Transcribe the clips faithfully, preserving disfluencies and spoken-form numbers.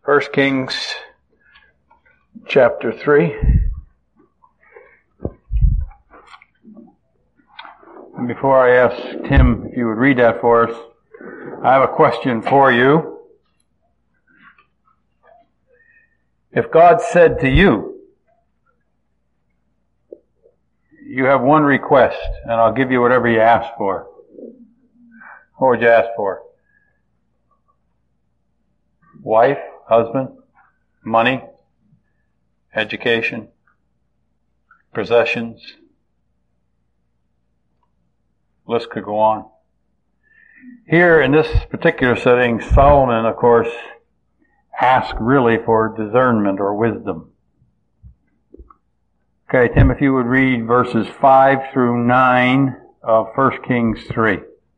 First Kings chapter three. And before I ask Tim if you would read that for us, I have a question for you. If God said to you, you have one request and I'll give you whatever you ask for, what would you ask for? Wife, husband, money, education, possessions. List could go on. Here in this particular setting, Solomon, of course, asked really for discernment or wisdom. Okay, Tim, if you would read verses five through nine of First Kings three.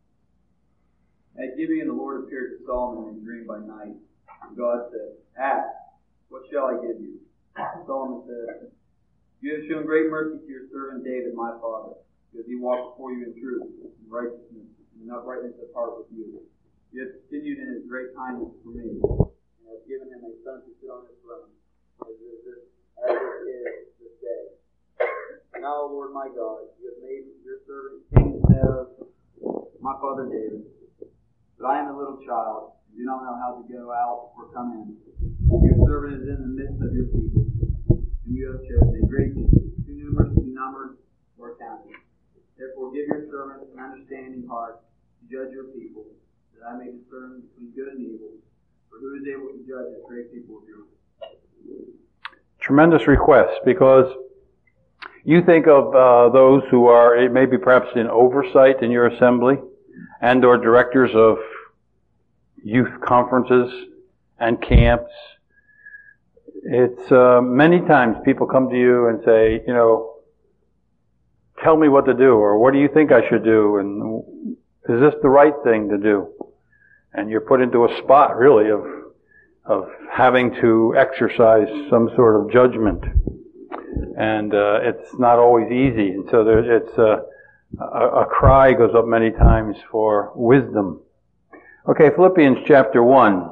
At Gibeon, the Lord appeared to Solomon in a dream by night. And God said, "Ask, what shall I give you?" Solomon said, "You have shown great mercy to your servant David, my father, because he walked before you in truth, and righteousness, and uprightness of heart with you. You have continued in his great kindness for me, and have given him a son to sit on his throne, as it is, as it is this day. Now, O Lord my God, you have made your servant king instead of my father David. But I am a little child, and do not know how to go out or come in. Your servant is in the midst of your people, whom you have chosen, a great people, too numerous to be numbered or counted. Therefore give your servant an understanding heart to judge your people, that I may discern between good and evil. For who is able to judge this great people of yours?" Tremendous request, because you think of uh, those who are maybe perhaps in oversight in your assembly and or directors of youth conferences and camps. It's uh, many times people come to you and say, you know, tell me what to do, or what do you think I should do, and is this the right thing to do? And you're put into a spot really of of having to exercise some sort of judgment. And uh, it's not always easy. And so there, it's uh, a, a cry goes up many times for wisdom. Okay, Philippians chapter one.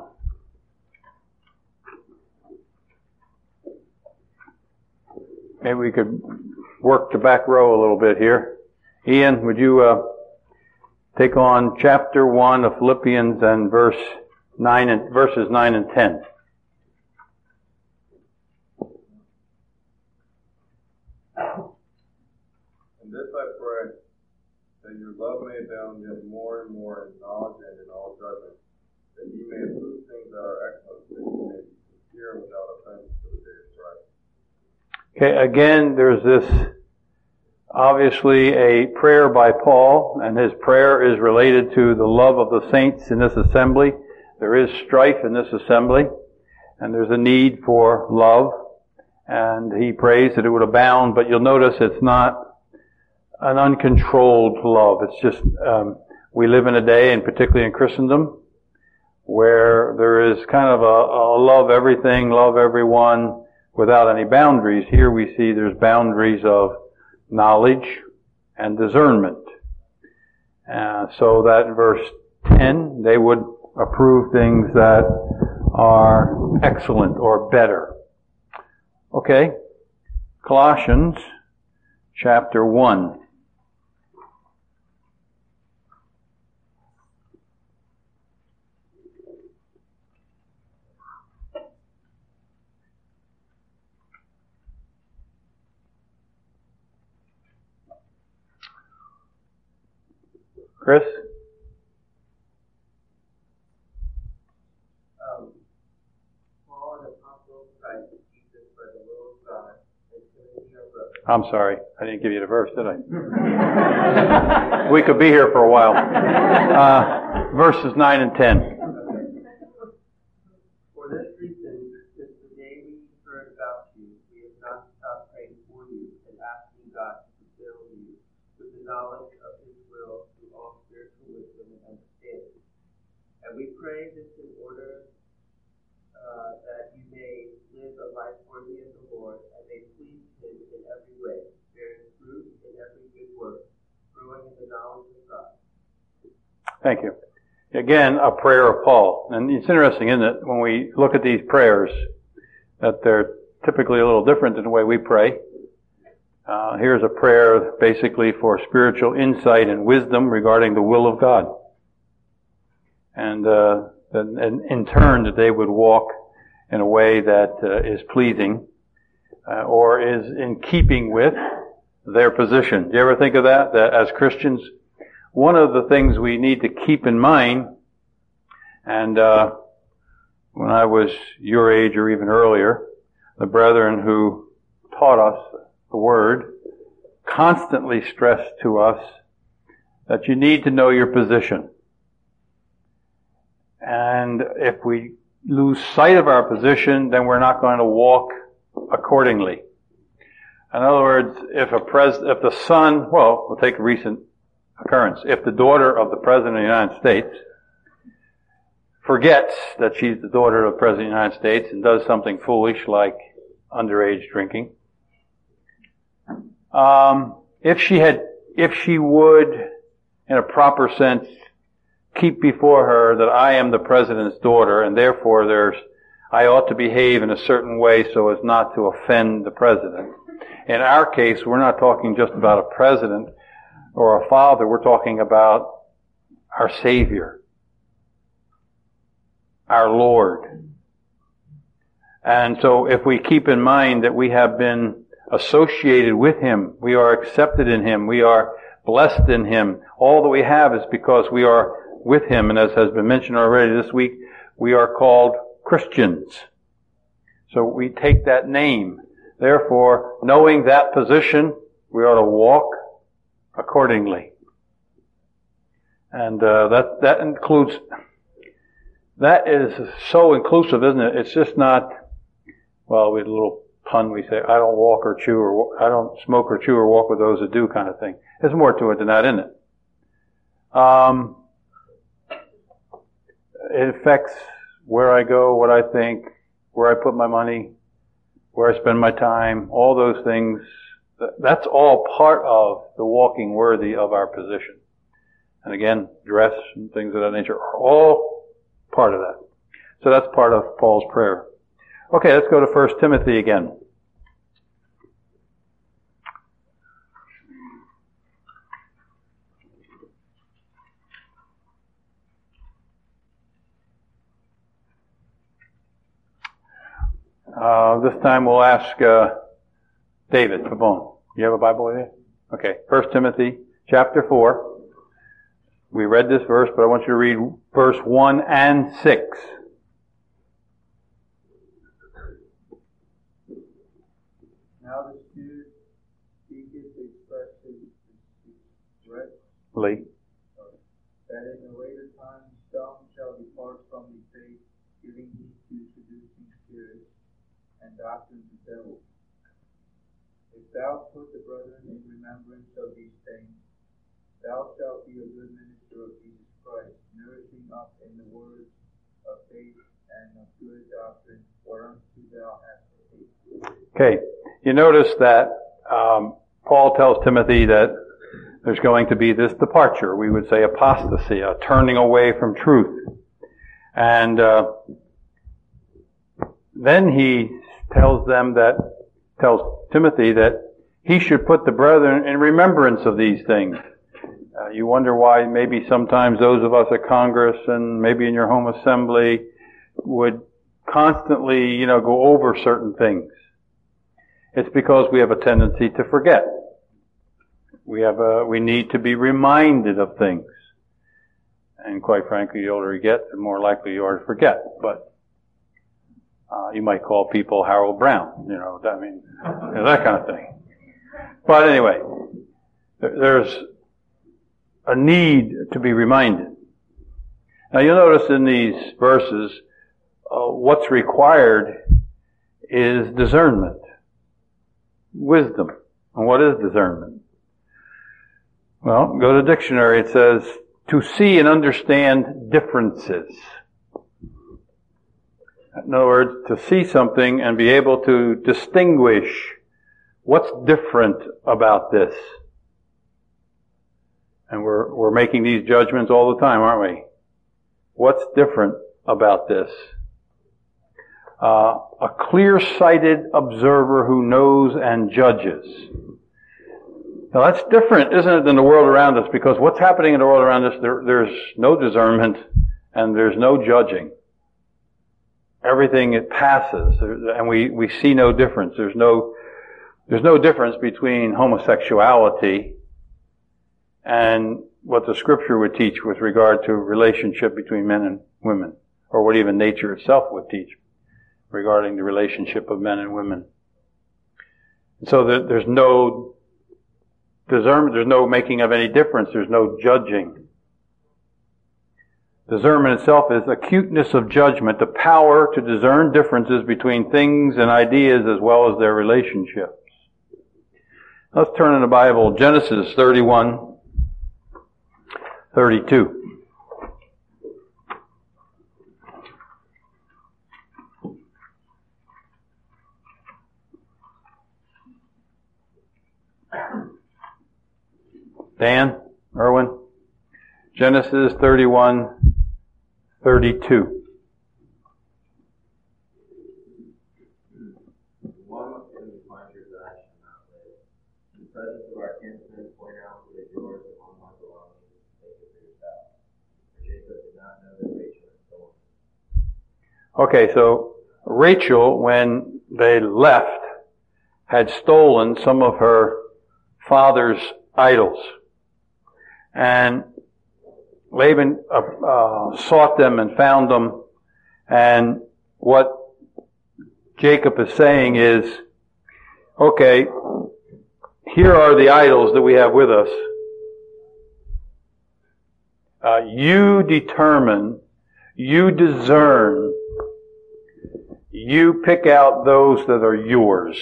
Maybe we could work the back row a little bit here. Ian, would you uh, take on chapter one of Philippians and verse nine and verses nine and ten? And this I pray, that your love may abound yet more and more in knowledge and in all judgment, that ye may approve things that are excellent, that ye may be sincere and without offense to the day of Christ. Okay, again, there's this, obviously, a prayer by Paul, and his prayer is related to the love of the saints in this assembly. There is strife in this assembly, and there's a need for love, and he prays that it would abound, but you'll notice it's not an uncontrolled love. It's just, um, we live in a day, and particularly in Christendom, where there is kind of a, a love everything, love everyone, without any boundaries. Here we see there's boundaries of knowledge and discernment. Uh, so that in verse ten, they would approve things that are excellent or better. Okay, Colossians chapter one. Chris? Um, Paul, an apostle of Christ Jesus, by the will of God, and Timothy, our brother. I'm sorry, I didn't give you the verse, did I? We could be here for a while. Uh, verses nine and ten. For this reason, since the day we heard about you, we have not stopped praying for you and asking God to fill you with the knowledge of His will through all spiritual wisdom and understanding. And we pray this in order uh, that you may live a life worthy of the Lord and may please Him in every way, bearing fruit in every good work, growing in the knowledge of God. Thank you. again, a prayer of Paul. And it's interesting, isn't it, when we look at these prayers, that they're typically a little different than the way we pray. Uh, here's a prayer basically for spiritual insight and wisdom regarding the will of God. And, uh, and in turn that they would walk in a way that uh, is pleasing uh, or is in keeping with their position. Do you ever think of that? That as Christians, one of the things we need to keep in mind, and uh, when I was your age or even earlier, the brethren who taught us the Word constantly stressed to us that you need to know your position. And if we lose sight of our position, then we're not going to walk accordingly. In other words, if a pres, if the son, well, we'll take a recent occurrence. If the daughter of the President of the United States forgets that she's the daughter of the President of the United States and does something foolish like underage drinking, um, if she had, if she would, in a proper sense, keep before her that I am the President's daughter and therefore there's, I ought to behave in a certain way so as not to offend the President. In our case, we're not talking just about a president or a father. We're talking about our Savior, our Lord. And so if we keep in mind that we have been associated with Him, we are accepted in Him, we are blessed in Him, all that we have is because we are with Him. And as has been mentioned already this week, we are called Christians. So we take that name. Therefore, knowing that position, we ought to walk accordingly. And uh, that that includes, that is so inclusive, isn't it? It's just not, well, with a little pun we say, I don't walk or chew or, I don't smoke or chew or walk with those that do kind of thing. There's more to it than that, isn't it? Um, it affects where I go, what I think, where I put my money, where I spend my time, all those things. That's all part of the walking worthy of our position. And again, dress and things of that nature are all part of that. So that's part of Paul's prayer. Okay, let's go to First Timothy again. Uh, this time we'll ask uh, David Pabon. You have a Bible with you? Okay, First Timothy chapter four. We read this verse, but I want you to read verse one and six. Now the Spirit speaketh expressly Lee. that in the later times some shall depart from the faith, giving heed to seducing spirits and doctrines of devils. If thou put the brethren in remembrance of these things, thou shalt be a good minister of Jesus Christ, nourishing up in the words of faith and of good doctrine, whereunto thou hast faith. Okay, you notice that um, Paul tells Timothy that there's going to be this departure. We would say apostasy, a turning away from truth. And uh, then he tells them that, tells Timothy that he should put the brethren in remembrance of these things. Uh, you wonder why maybe sometimes those of us at Congress and maybe in your home assembly would constantly, you know, go over certain things. It's because we have a tendency to forget. We have a, we need to be reminded of things. And quite frankly, the older you get, the more likely you are to forget. But uh, you might call people Harold Brown, you know, I mean, you know, that kind of thing. But anyway, there's a need to be reminded. Now you'll notice in these verses, uh, what's required is discernment, wisdom. And what is discernment? Well, go to the dictionary. It says to see and understand differences. In other words, to see something and be able to distinguish what's different about this. And we're we're making these judgments all the time, aren't we? What's different about this? Uh, a clear-sighted observer who knows and judges. Now that's different, isn't it, than the world around us? Because what's happening in the world around us, there, there's no discernment and there's no judging. Everything, it passes, and we, we see no difference. There's no, there's no difference between homosexuality and what the Scripture would teach with regard to relationship between men and women, or what even nature itself would teach regarding the relationship of men and women. So that there's no discernment, there's no making of any difference, there's no judging. Discernment itself is acuteness of judgment, the power to discern differences between things and ideas as well as their relationships. Let's turn in the Bible, Genesis thirty-one, thirty-two. Dan, Erwin, Genesis thirty-one, thirty-two. One must only find your God shall not live. In the presence of our kinsmen, point out what is yours among my belongings, and take it for yourself. For Jacob did not know that Rachel had stolen. Okay, so Rachel, when they left, had stolen some of her father's idols. And Laban uh, uh, sought them and found them. And what Jacob is saying is, okay, here are the idols that we have with us. Uh, you determine, you discern, you pick out those that are yours.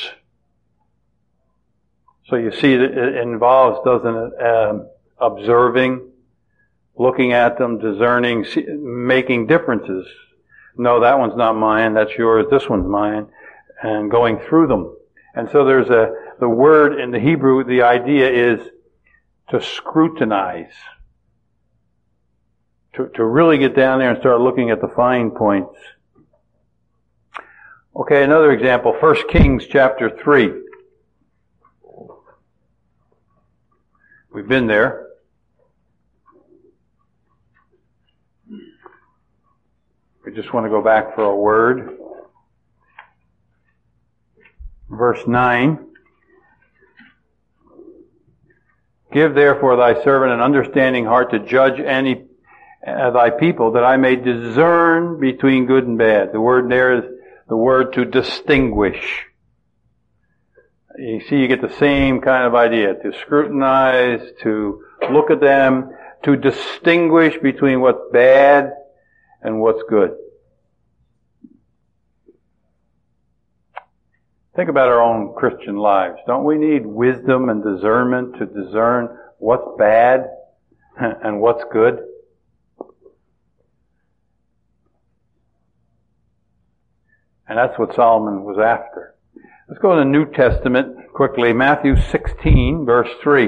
So you see that it involves, doesn't it, um, observing, looking at them, discerning, see, making differences. No, that one's not mine, that's yours, this one's mine, and going through them. And so there's a, the word in the Hebrew, the idea is to scrutinize. To, to really get down there and start looking at the fine points. Okay, another example, First Kings chapter three. We've been there. We just want to go back for a word. Verse nine. Give therefore thy servant an understanding heart to judge any uh, thy people, that I may discern between good and bad. The word there is the word to distinguish. You see, you get the same kind of idea. To scrutinize, to look at them, to distinguish between what's bad and what's good. Think about our own Christian lives. Don't we need wisdom and discernment to discern what's bad and what's good? And that's what Solomon was after. Let's go to the New Testament quickly. Matthew sixteen, verse three.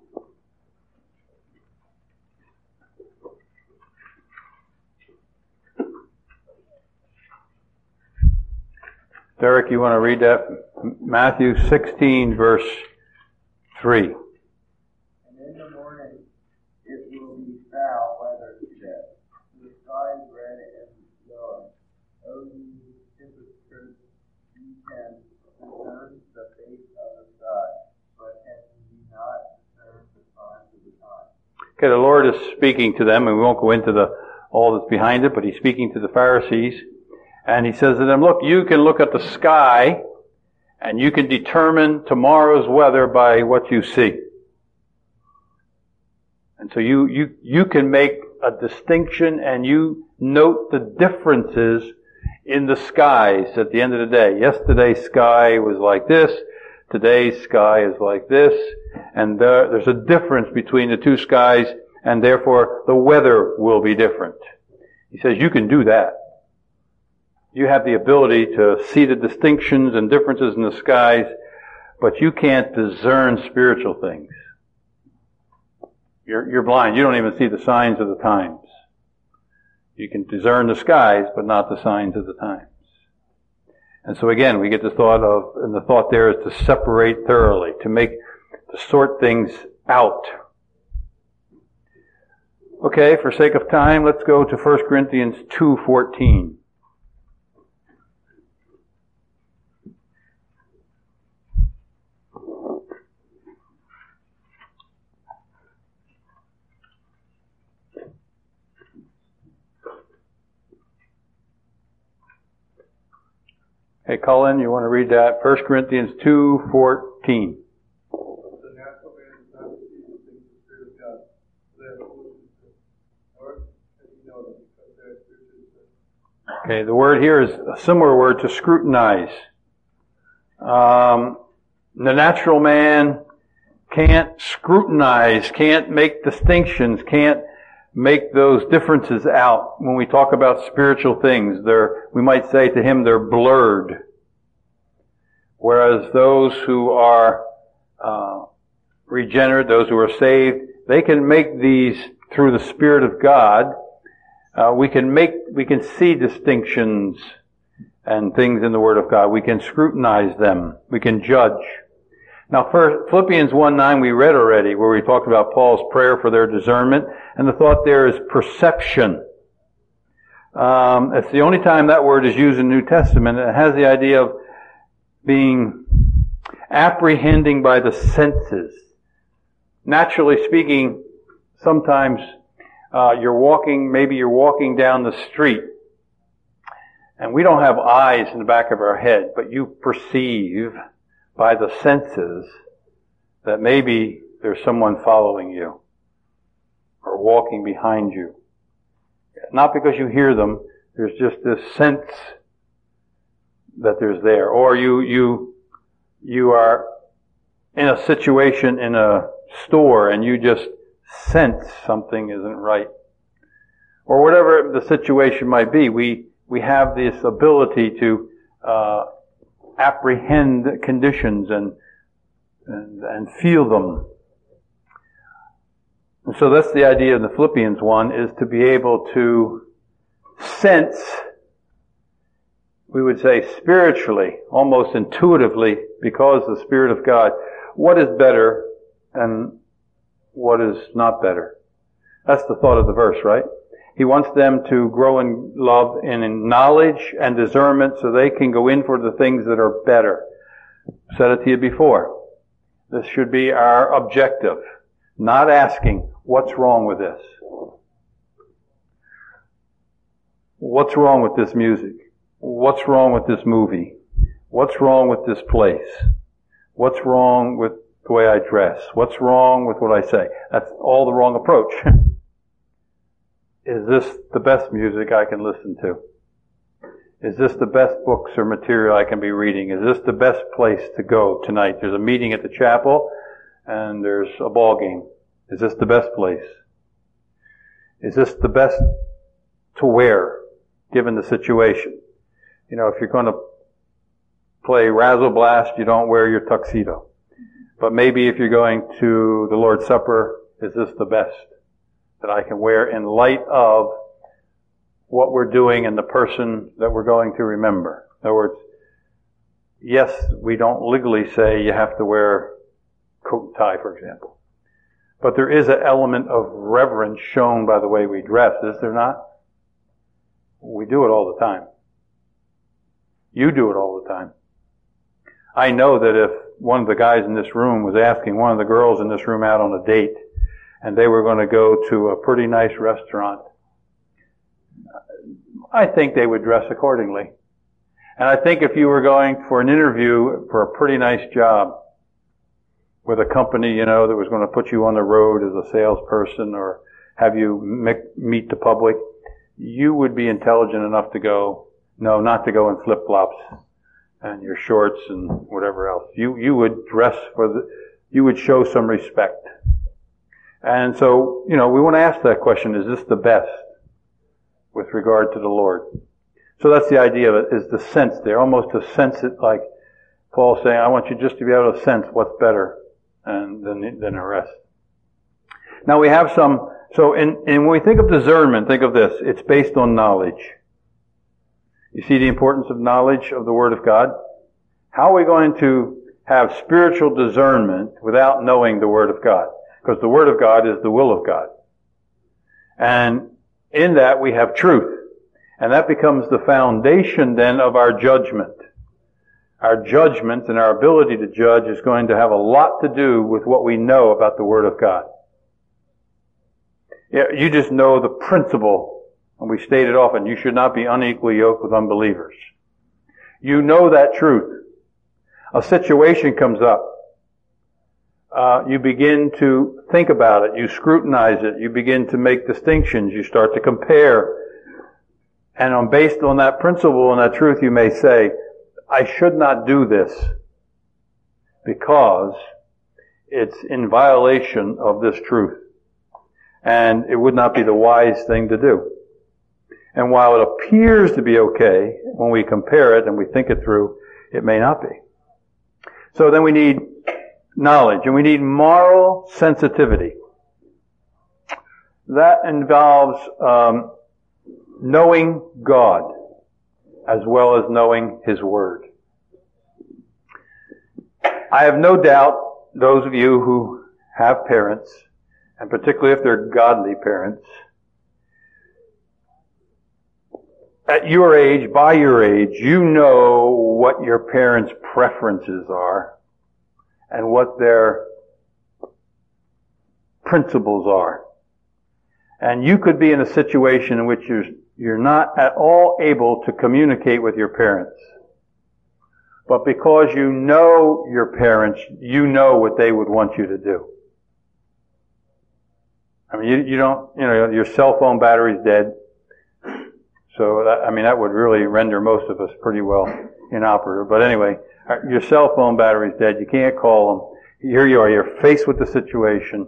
Derek, you want to read that? Matthew sixteen, verse three. And in the morning it will be foul weather today. The sky is red and yellow. O ye hypocrites, ye can discern the face of the sky, but can ye not discern the signs of the time? Okay, the Lord is speaking to them, and we won't go into the all that's behind it, but He's speaking to the Pharisees. And He says to them, look, you can look at the sky and you can determine tomorrow's weather by what you see. And so you, you, you can make a distinction and you note the differences in the skies at the end of the day. Yesterday's sky was like this. Today's sky is like this. And there, there's a difference between the two skies, and therefore the weather will be different. He says you can do that. You have the ability to see the distinctions and differences in the skies, but you can't discern spiritual things. You're, you're blind. You don't even see the signs of the times. You can discern the skies, but not the signs of the times. And so again, we get the thought of, and the thought there is to separate thoroughly, to make, to sort things out. Okay, for sake of time, let's go to First Corinthians two fourteen. Hey, Colin, you want to read that? First Corinthians two fourteen. The natural man does not receive the things of the Spirit of God. They are foolishness to him. Nor can he know them because they are spiritually discerned. Okay, the word here is a similar word to scrutinize. Um, the natural man can't scrutinize, can't make distinctions, can't make those differences out. When we talk about spiritual things, they're, we might say to him, they're blurred. Whereas those who are uh, regenerate, those who are saved, they can make these through the Spirit of God. Uh, we can make, we can see distinctions and things in the Word of God. We can scrutinize them. We can judge. Now, first, Philippians one nine we read already, where we talked about Paul's prayer for their discernment, and the thought there is perception. Um, it's the only time that word is used in the New Testament. It has the idea of being apprehending by the senses. Naturally speaking, sometimes uh, you're walking, maybe you're walking down the street, and we don't have eyes in the back of our head, but you perceive by the senses that maybe there's someone following you or walking behind you. Not because you hear them, there's just this sense that there's there. Or you, you, you are in a situation in a store and you just sense something isn't right. Or whatever the situation might be, we, we have this ability to, uh, apprehend conditions and, and and feel them. And so that's the idea of the Philippians one, is to be able to sense, we would say spiritually, almost intuitively, because the Spirit of God, what is better and what is not better. That's the thought of the verse, right? He wants them to grow in love and in knowledge and discernment so they can go in for the things that are better. I said it to you before. This should be our objective. Not asking, what's wrong with this? What's wrong with this music? What's wrong with this movie? What's wrong with this place? What's wrong with the way I dress? What's wrong with what I say? That's all the wrong approach. Is this the best music I can listen to? Is this the best books or material I can be reading? Is this the best place to go tonight? There's a meeting at the chapel and there's a ball game. Is this the best place? Is this the best to wear given the situation? You know, if you're going to play Razzle Blast, you don't wear your tuxedo. But maybe if you're going to the Lord's Supper, is this the best that I can wear in light of what we're doing and the person that we're going to remember? In other words, yes, we don't legally say you have to wear coat and tie, for example. But there is an element of reverence shown by the way we dress, is there not? We do it all the time. You do it all the time. I know that if one of the guys in this room was asking one of the girls in this room out on a date, and they were going to go to a pretty nice restaurant, I think they would dress accordingly. And I think if you were going for an interview for a pretty nice job with a company, you know, that was going to put you on the road as a salesperson or have you meet the public, you would be intelligent enough to go, no, not to go in flip-flops and your shorts and whatever else. You, you would dress for the, you would show some respect. And so, you know, we want to ask that question, is this the best with regard to the Lord? So that's the idea of it, is the sense there, almost to sense it like Paul saying, I want you just to be able to sense what's better and than, than the rest. Now we have some So, in, and when we think of discernment, think of this. It's based on knowledge. You see the importance of knowledge of the Word of God? How are we going to have spiritual discernment without knowing the Word of God? Because the Word of God is the will of God. And in that we have truth. And that becomes the foundation then of our judgment. Our judgment and our ability to judge is going to have a lot to do with what we know about the Word of God. You just know the principle, and we state it often, you should not be unequally yoked with unbelievers. You know that truth. A situation comes up. Uh, you begin to think about it. You scrutinize it. You begin to make distinctions. You start to compare. And on, based on that principle and that truth, you may say, I should not do this because it's in violation of this truth. And it would not be the wise thing to do. And while it appears to be okay, when we compare it and we think it through, it may not be. So then we need knowledge, and we need moral sensitivity. That involves um, knowing God as well as knowing His Word. I have no doubt those of you who have parents, and particularly if they're godly parents, at your age, by your age, you know what your parents' preferences are and what their principles are. And you could be in a situation in which you're, you're not at all able to communicate with your parents. But because you know your parents, you know what they would want you to do. I mean, you, you don't, you know, your cell phone battery's dead. So, that, I mean, that would really render most of us pretty well inoperative. But anyway, your cell phone battery's dead. You can't call them. Here you are. You're faced with the situation.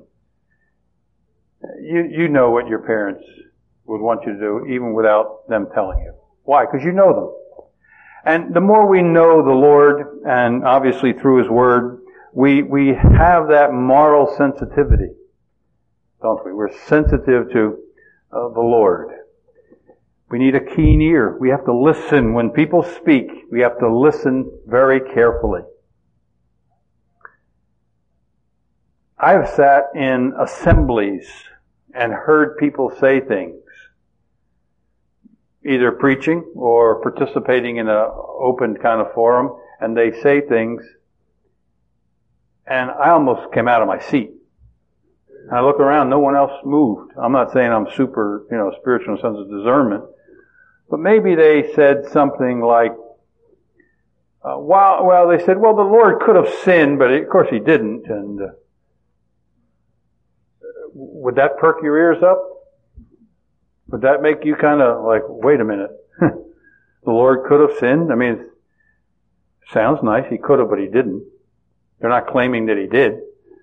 You, you know what your parents would want you to do, even without them telling you. Why? Because you know them. And the more we know the Lord, and obviously through His Word, we, we have that moral sensitivity. Don't we? We're sensitive to uh, the Lord. We need a keen ear. We have to listen. When people speak, we have to listen very carefully. I have sat in assemblies and heard people say things, either preaching or participating in an open kind of forum, and they say things, and I almost came out of my seat. And I look around, no one else moved. I'm not saying I'm super, you know, spiritual in the sense of discernment, but maybe they said something like, uh, well, well, they said, well, the Lord could have sinned, but of course He didn't. And uh, would that perk your ears up? Would that make you kind of like, wait a minute, the Lord could have sinned? I mean, it sounds nice. He could have, but He didn't. They're not claiming that He did.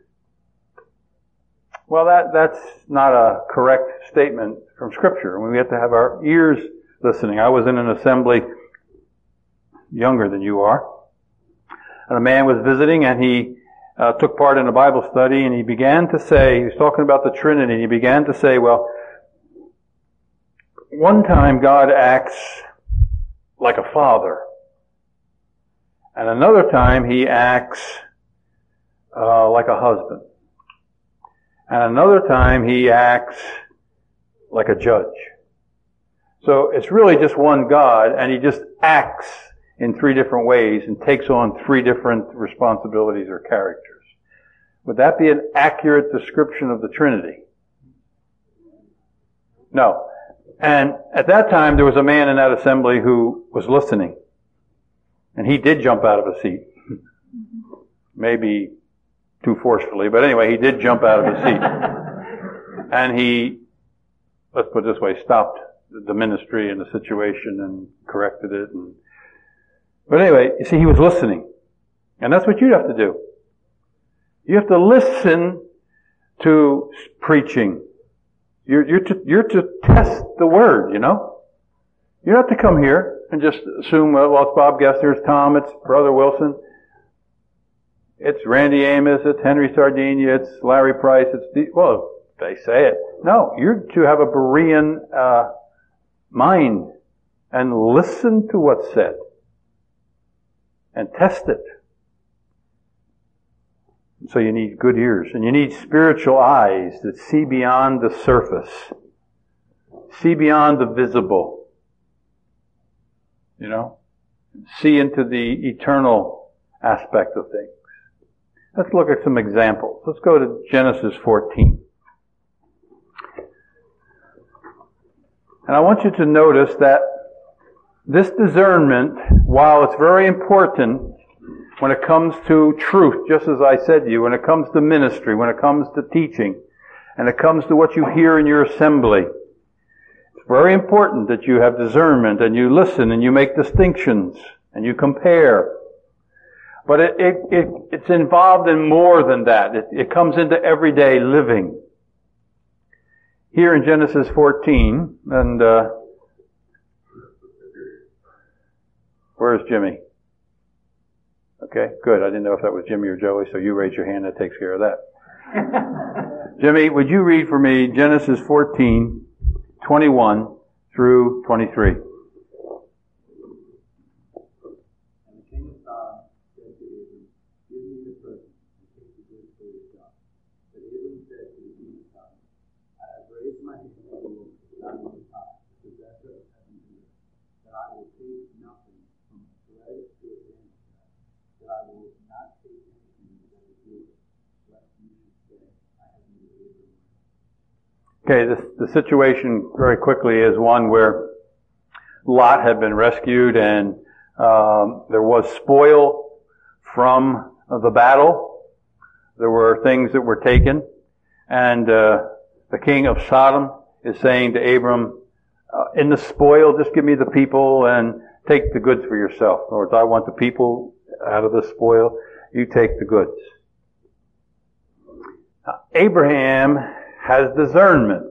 Well, that, that's not a correct statement from Scripture. We have to have our ears listening. I was in an assembly younger than you are, and a man was visiting, and he uh, took part in a Bible study, and he began to say, he was talking about the Trinity, and he began to say, well, one time God acts like a father, and another time He acts uh, like a husband. And another time He acts like a judge. So it's really just one God, and He just acts in three different ways and takes on three different responsibilities or characters. Would that be an accurate description of the Trinity? No. And at that time there was a man in that assembly who was listening. And he did jump out of a seat. Maybe too forcefully, but anyway, he did jump out of his seat. And he, let's put it this way, stopped the ministry and the situation and corrected it. And, but anyway, you see, he was listening. And that's what you have to do. You have to listen to preaching. You're, you're to, you're to test the Word, you know? You don't have to come here and just assume, well, it's Bob Gessner, it's Tom, it's Brother Wilson. It's Randy Amos, it's Henry Sardinia, it's Larry Price, it's the, well, they say it. No, you're to have a Berean uh, mind and listen to what's said and test it. So you need good ears, and you need spiritual eyes that see beyond the surface, see beyond the visible, you know, see into the eternal aspect of things. Let's look at some examples. Let's go to Genesis fourteen. And I want you to notice that this discernment, while it's very important when it comes to truth, just as I said to you, when it comes to ministry, when it comes to teaching, and it comes to what you hear in your assembly, it's very important that you have discernment and you listen and you make distinctions and you compare. But it, it, it, it's involved in more than that. It, it comes into everyday living. Here in Genesis fourteen, and uh, where's Jimmy? Okay, good. I didn't know if that was Jimmy or Joey, so you raise your hand, that takes care of that. Jimmy, would you read for me Genesis fourteen, twenty-one through twenty-three? Okay, this, the situation very quickly is one where Lot had been rescued and um, there was spoil from the battle. There were things that were taken. And uh, the king of Sodom is saying to Abram, uh, in the spoil, just give me the people and take the goods for yourself. In other words, I want the people out of the spoil. You take the goods. Now, Abraham has discernment.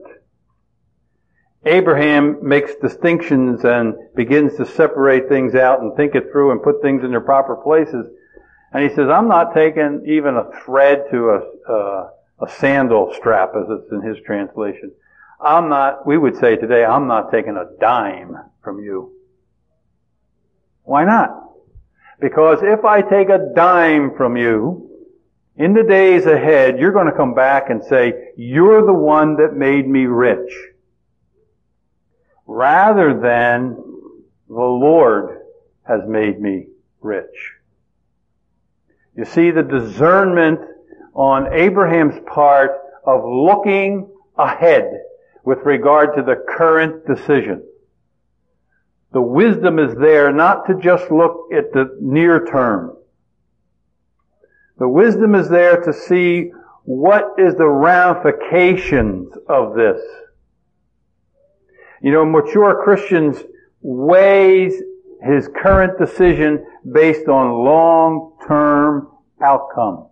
Abraham makes distinctions and begins to separate things out and think it through and put things in their proper places. And he says, I'm not taking even a thread to a, uh, a sandal strap, as it's in his translation. I'm not, we would say today, I'm not taking a dime from you. Why not? Because if I take a dime from you, in the days ahead, you're going to come back and say, you're the one that made me rich. Rather than, the Lord has made me rich. You see the discernment on Abraham's part of looking ahead with regard to the current decision. The wisdom is there not to just look at the near term. The wisdom is there to see what is the ramifications of this. You know, mature Christians weighs his current decision based on long-term outcome.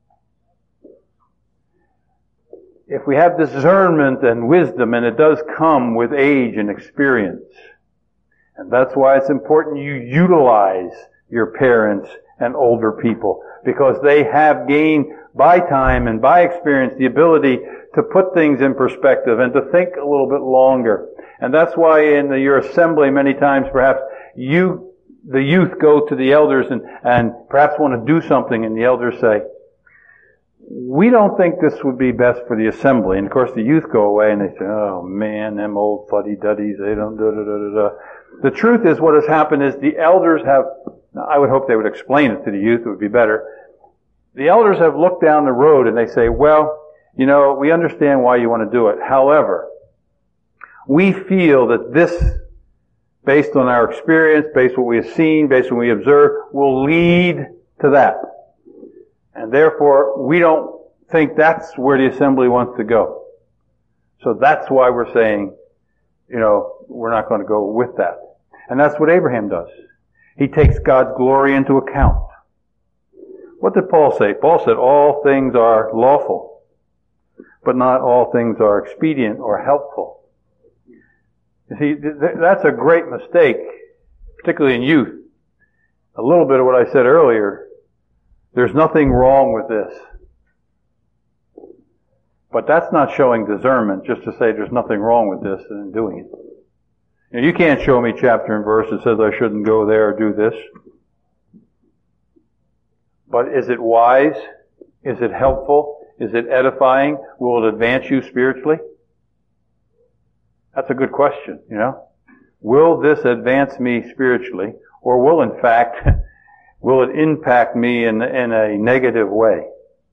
If we have discernment and wisdom, and it does come with age and experience, and that's why it's important you utilize your parents and older people, because they have gained by time and by experience the ability to put things in perspective and to think a little bit longer. And that's why in the, your assembly many times perhaps you, the youth go to the elders and, and perhaps want to do something, and the elders say, we don't think this would be best for the assembly. And of course the youth go away and they say, oh man, them old fuddy-duddies, they don't da da da da da. The truth is what has happened is the elders have, I would hope they would explain it to the youth, it would be better. The elders have looked down the road and they say, well, you know, we understand why you want to do it. However, we feel that this, based on our experience, based on what we have seen, based on what we observe, will lead to that. And therefore, we don't think that's where the assembly wants to go. So that's why we're saying, you know, we're not going to go with that. And that's what Abraham does. He takes God's glory into account. What did Paul say? Paul said all things are lawful, but not all things are expedient or helpful. You see, that's a great mistake, particularly in youth. A little bit of what I said earlier, there's nothing wrong with this. But that's not showing discernment, just to say there's nothing wrong with this and doing it. You know, you can't show me chapter and verse that says I shouldn't go there or do this. But is it wise? Is it helpful? Is it edifying? Will it advance you spiritually? That's a good question, you know. Will this advance me spiritually? Or will, in fact, will it impact me in, in a negative way?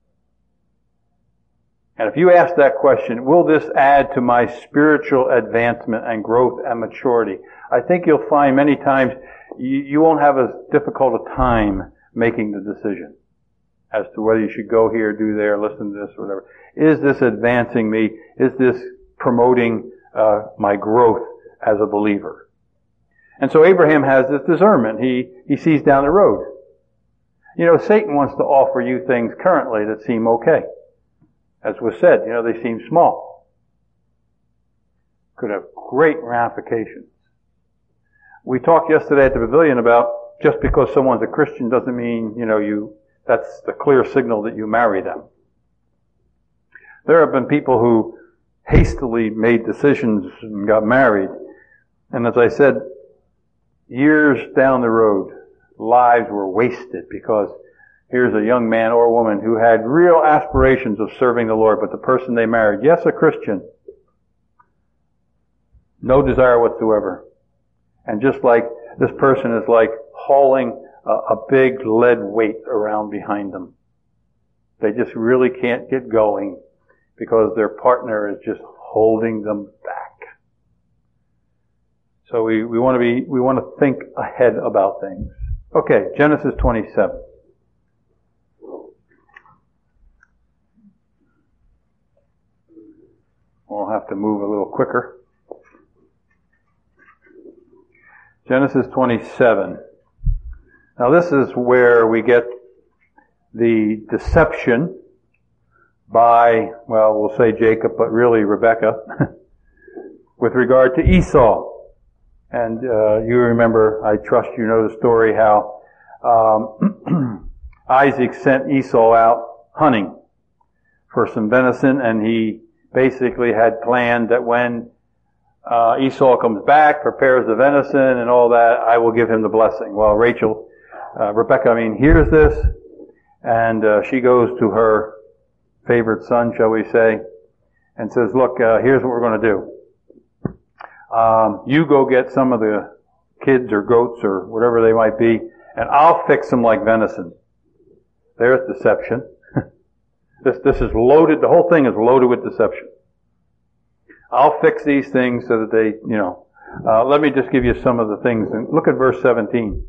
And if you ask that question, will this add to my spiritual advancement and growth and maturity? I think you'll find many times you, you won't have as difficult a time making the decision as to whether you should go here, do there, listen to this, or whatever. Is this advancing me? Is this promoting uh, my growth as a believer? And so Abraham has this discernment. He, he sees down the road. You know, Satan wants to offer you things currently that seem okay. As was said, you know, they seem small. Could have great ramifications. We talked yesterday at the pavilion about just because someone's a Christian doesn't mean, you know, you, that's the clear signal that you marry them. There have been people who hastily made decisions and got married. And as I said, years down the road, lives were wasted because here's a young man or woman who had real aspirations of serving the Lord, but the person they married, yes, a Christian, no desire whatsoever. And just like this person is like hauling a, a big lead weight around behind them. They just really can't get going because their partner is just holding them back. So we, we want to be, we want to think ahead about things. Okay, Genesis twenty-seven. We'll have to move a little quicker. Genesis twenty-seven. Now this is where we get the deception by, well, we'll say Jacob, but really Rebekah, with regard to Esau. And uh, you remember, I trust you know the story, how um, Isaac sent Esau out hunting for some venison, and he basically had planned that when uh, Esau comes back, prepares the venison and all that, I will give him the blessing. Well, Rachel, uh, Rebekah, I mean, hears this, and uh, she goes to her favorite son, shall we say, and says, look, uh, here's what we're going to do. Um, you go get some of the kids or goats or whatever they might be, and I'll fix them like venison. There's deception. This, this is loaded, the whole thing is loaded with deception. I'll fix these things so that they, you know, uh, let me just give you some of the things. And look at verse seventeen.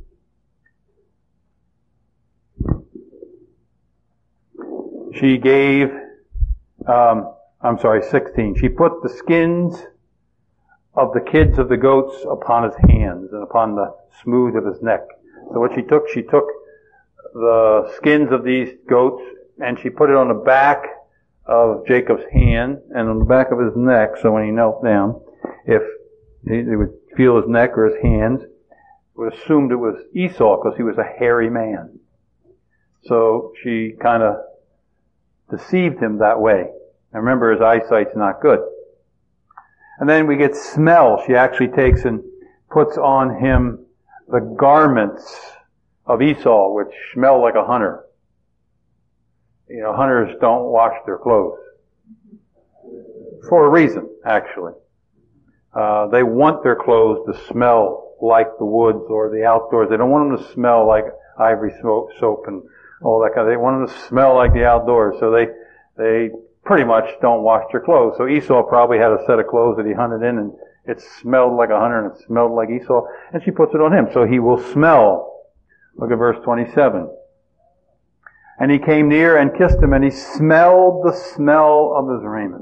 She gave, um, I'm sorry, sixteen. She put the skins of the kids of the goats upon his hands and upon the smooth of his neck. So what she took, she took the skins of these goats and she put it on the back of Jacob's hand and on the back of his neck, so when he knelt down, if he would feel his neck or his hands, would assumed it was Esau because he was a hairy man. So she kind of deceived him that way. And remember, his eyesight's not good. And then we get smell. She actually takes and puts on him the garments of Esau, which smell like a hunter. You know, hunters don't wash their clothes. For a reason, actually. Uh, they want their clothes to smell like the woods or the outdoors. They don't want them to smell like ivory soap and all that kind of thing. They want them to smell like the outdoors. So they, they pretty much don't wash their clothes. So Esau probably had a set of clothes that he hunted in and it smelled like a hunter and it smelled like Esau. And she puts it on him. So he will smell. Look at verse twenty-seven. And he came near and kissed him, and he smelled the smell of his raiment.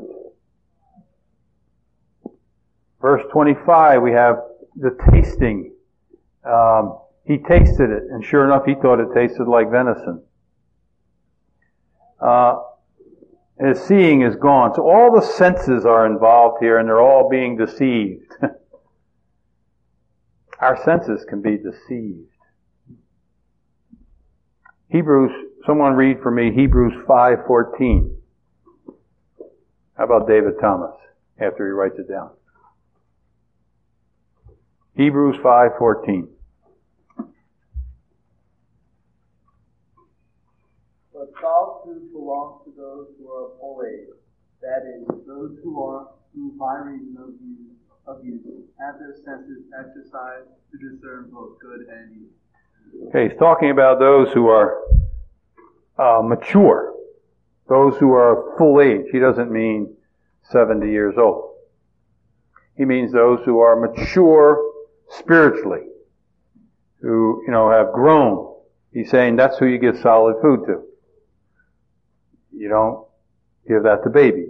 Verse twenty-five, we have the tasting. Um, he tasted it, and sure enough, he thought it tasted like venison. Uh, his seeing is gone. So all the senses are involved here, and they're all being deceived. Our senses can be deceived. Hebrews, someone read for me Hebrews five fourteen. How about David Thomas, after he writes it down? Hebrews five fourteen. But solid food belongs to those who are of full age, that is, those who are who by reason of use, of use have their senses exercised to discern both good and evil. Okay, he's talking about those who are uh, mature, those who are of full age. He doesn't mean seventy years old. He means those who are mature spiritually, who, you know, have grown. He's saying that's who you give solid food to. You don't give that to babies.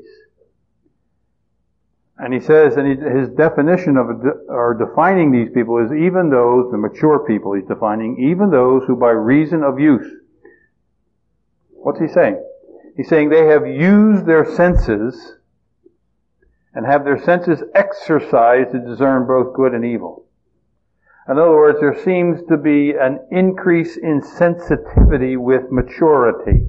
And he says, and his definition of, or defining these people is even those, the mature people he's defining, even those who by reason of use. What's he saying? He's saying they have used their senses and have their senses exercised to discern both good and evil. In other words, there seems to be an increase in sensitivity with maturity.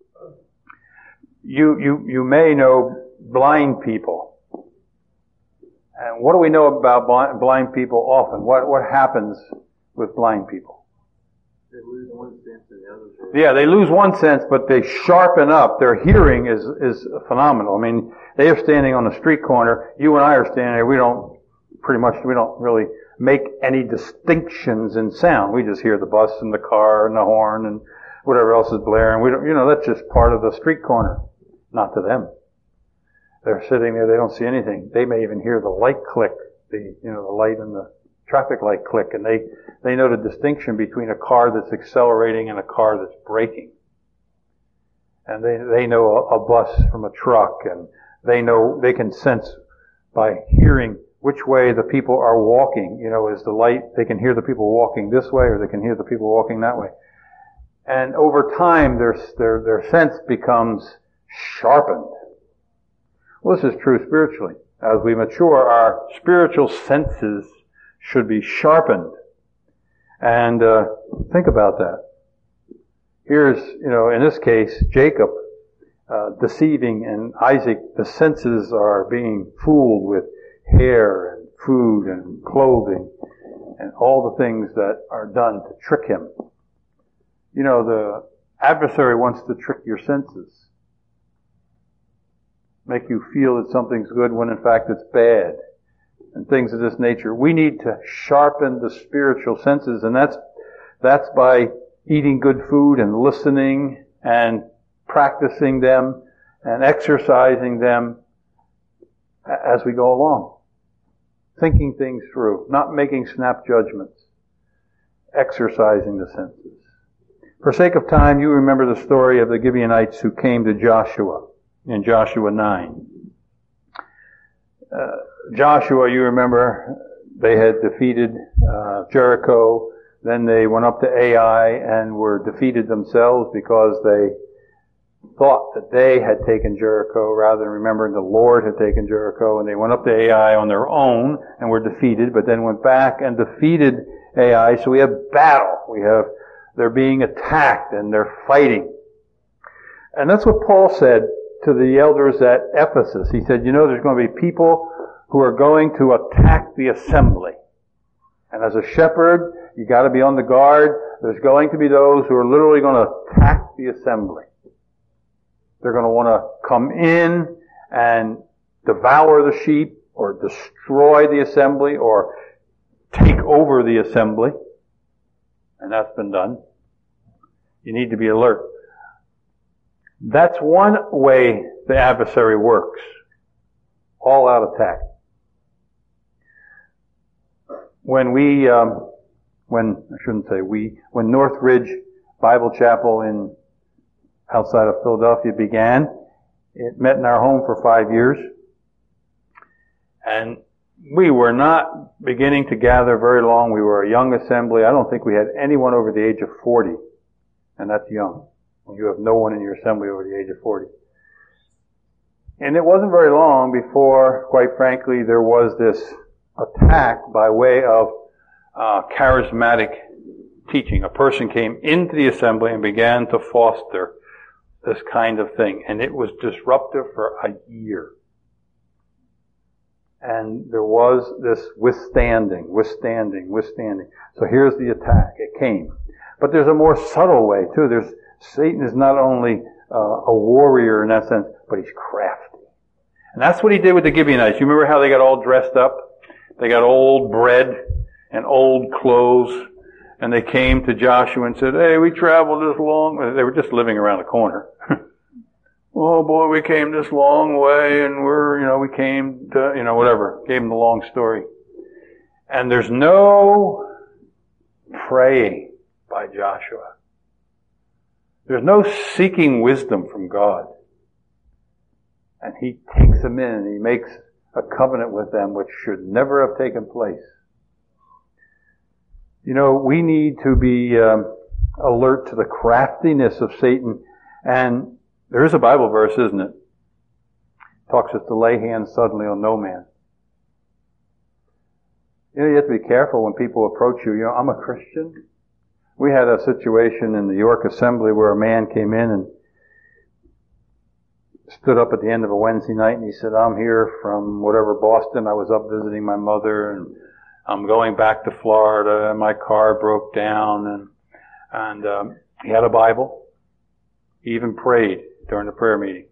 You, you, you may know blind people. And what do we know about blind, blind people often? What, what happens with blind people? They lose one sense and the other. Yeah, they lose one sense, but they sharpen up. Their hearing is, is phenomenal. I mean, they are standing on a street corner. You and I are standing there. We don't, pretty much, we don't really make any distinctions in sound. We just hear the bus and the car and the horn and whatever else is blaring. We don't, you know, that's just part of the street corner. Not to them. They're sitting there, they don't see anything. They may even hear the light click, the, you know, the light and the traffic light click, and they, they know the distinction between a car that's accelerating and a car that's braking. And they, they know a, a bus from a truck, and they know, they can sense by hearing which way the people are walking. You know, is the light, they can hear the people walking this way, or they can hear the people walking that way. And over time, their, their, their sense becomes sharpened. Well, this is true spiritually. As we mature, our spiritual senses should be sharpened. And uh, think about that. Here's, you know, in this case, Jacob uh, deceiving, and Isaac, the senses are being fooled with hair and food and clothing and all the things that are done to trick him. You know, the adversary wants to trick your senses. Make you feel that something's good when in fact it's bad. And things of this nature. We need to sharpen the spiritual senses, and that's, that's by eating good food and listening and practicing them and exercising them as we go along. Thinking things through, not making snap judgments. Exercising the senses. For sake of time, you remember the story of the Gibeonites who came to Joshua in Joshua nine. Uh, Joshua, you remember, they had defeated uh, Jericho. Then they went up to Ai and were defeated themselves because they thought that they had taken Jericho rather than remembering the Lord had taken Jericho. And they went up to Ai on their own and were defeated, but then went back and defeated Ai. So we have battle. We have, they're being attacked and they're fighting. And that's what Paul said to the elders at Ephesus. He said, you know, there's going to be people who are going to attack the assembly. And as a shepherd, you got to be on the guard. There's going to be those who are literally going to attack the assembly. They're going to want to come in and devour the sheep or destroy the assembly or take over the assembly. And that's been done. You need to be alert. That's one way the adversary works. All out attack. When we, um, when, I shouldn't say we, when Northridge Bible Chapel in, outside of Philadelphia began, it met in our home for five years. And we were not beginning to gather very long. We were a young assembly. I don't think we had anyone over the age of forty. And that's young. When you have no one in your assembly over the age of forty. And it wasn't very long before, quite frankly, there was this attack by way of uh, charismatic teaching. A person came into the assembly and began to foster this kind of thing. And it was disruptive for a year. And there was this withstanding, withstanding, withstanding. So here's the attack. It came. But there's a more subtle way too. There's Satan is not only uh, a warrior in that sense, but he's crafty. And that's what he did with the Gibeonites. You remember how they got all dressed up? They got old bread and old clothes. And they came to Joshua and said, hey, we traveled this long. They were just living around the corner. Oh boy, we came this long way and we're, you know, we came to, you know, whatever. Gave them the long story. And there's no praying by Joshua. There's no seeking wisdom from God. And he takes them in and he makes a covenant with them which should never have taken place. You know, we need to be um, alert to the craftiness of Satan. And there is a Bible verse, isn't it? It talks us to lay hands suddenly on no man. You know, you have to be careful when people approach you. You know, I'm a Christian. We had a situation in the York Assembly where a man came in and stood up at the end of a Wednesday night and he said, I'm here from whatever, Boston. I was up visiting my mother and I'm going back to Florida and my car broke down and, and, um, he had a Bible. He even prayed during the prayer meeting.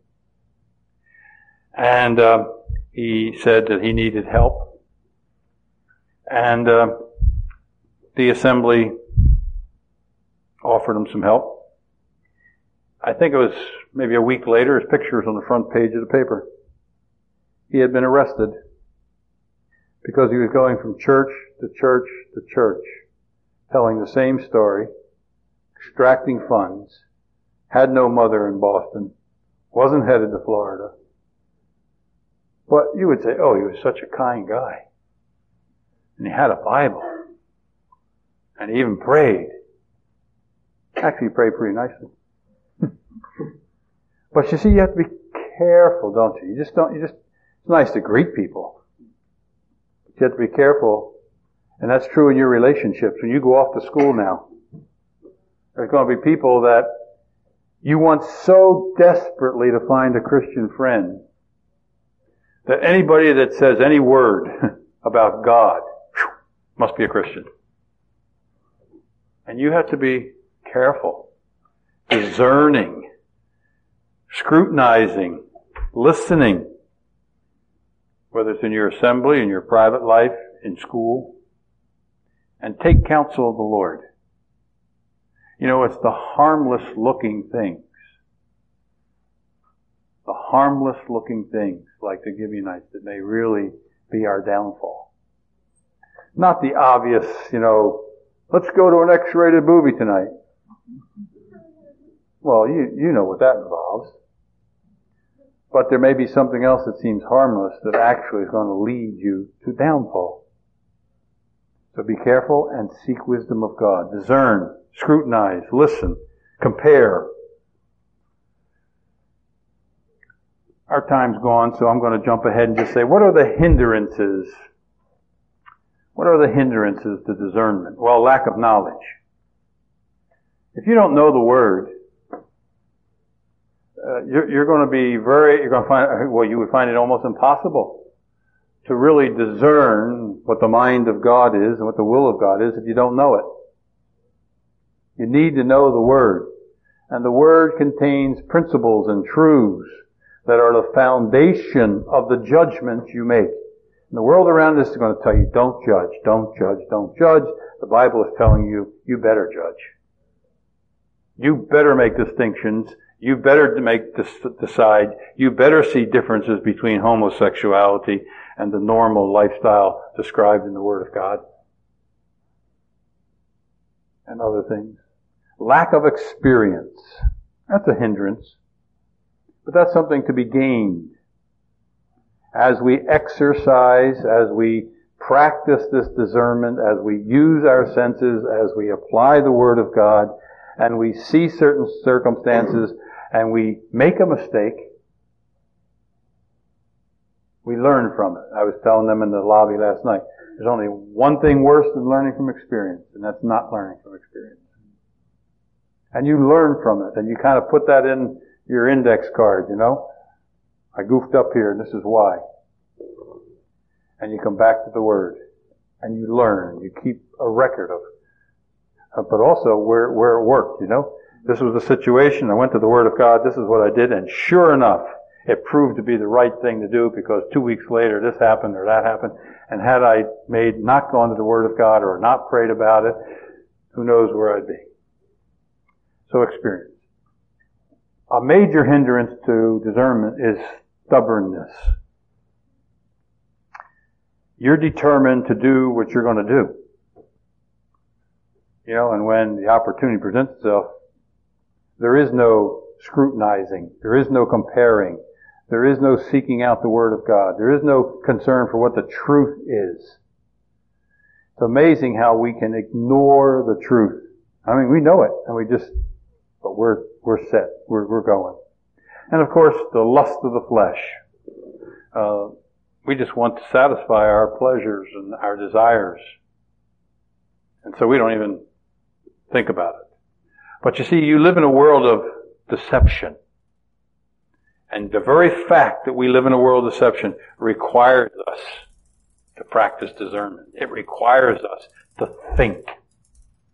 And, uh, he said that he needed help. And, uh, the assembly offered him some help. I think it was maybe a week later, his picture was on the front page of the paper. He had been arrested because he was going from church to church to church, telling the same story, extracting funds, had no mother in Boston, wasn't headed to Florida. But you would say, oh, he was such a kind guy. And he had a Bible. And he even prayed. Actually, he prayed pretty nicely. But you see, you have to be careful, don't you? You just don't, you just, it's nice to greet people. But you have to be careful. And that's true in your relationships. When you go off to school now, there's going to be people that you want so desperately to find a Christian friend that anybody that says any word about God whew, must be a Christian. And you have to be careful, discerning, scrutinizing, listening, whether it's in your assembly, in your private life, in school, and take counsel of the Lord. You know, it's the harmless looking things. The harmless looking things, like the Gibeonites, that may really be our downfall. Not the obvious, you know, let's go to an X-rated movie tonight. Well, you, you know what that involves. But there may be something else that seems harmless that actually is going to lead you to downfall. So be careful and seek wisdom of God. Discern, scrutinize, listen, compare. Our time's gone, so I'm going to jump ahead and just say, what are the hindrances? What are the hindrances to discernment? Well, lack of knowledge. If you don't know the Word, uh, you're, you're going to be very, you're going to find, well, you would find it almost impossible to really discern what the mind of God is and what the will of God is if you don't know it. You need to know the Word. And the Word contains principles and truths that are the foundation of the judgments you make. And the world around us is going to tell you, don't judge, don't judge, don't judge. The Bible is telling you, you better judge. You better make distinctions. You better make decide. You better see differences between homosexuality and the normal lifestyle described in the Word of God. And other things. Lack of experience. That's a hindrance. But that's something to be gained. As we exercise, as we practice this discernment, as we use our senses, as we apply the Word of God, and we see certain circumstances, and we make a mistake, we learn from it. I was telling them in the lobby last night, there's only one thing worse than learning from experience, and that's not learning from experience. And you learn from it, and you kind of put that in your index card, you know. I goofed up here, and this is why. and you come back to the Word, and you learn, you keep a record of, uh, but also where, where it worked, you know. This was the situation, I went to the Word of God, this is what I did, and sure enough, it proved to be the right thing to do because two weeks later this happened or that happened, and had I made, not gone to the Word of God or not prayed about it, who knows where I'd be. So experience. A major hindrance to discernment is stubbornness. You're determined to do what you're going to do. You know, and when the opportunity presents itself, there is no scrutinizing. There is no comparing. There is no seeking out the Word of God. There is no concern for what the truth is. It's amazing how we can ignore the truth. I mean, we know it, and we just, but we're, we're set. We're, we're going. And of course, the lust of the flesh. Uh, we just want to satisfy our pleasures and our desires. And so we don't even think about it. But you see, you live in a world of deception. And the very fact that we live in a world of deception requires us to practice discernment. It requires us to think.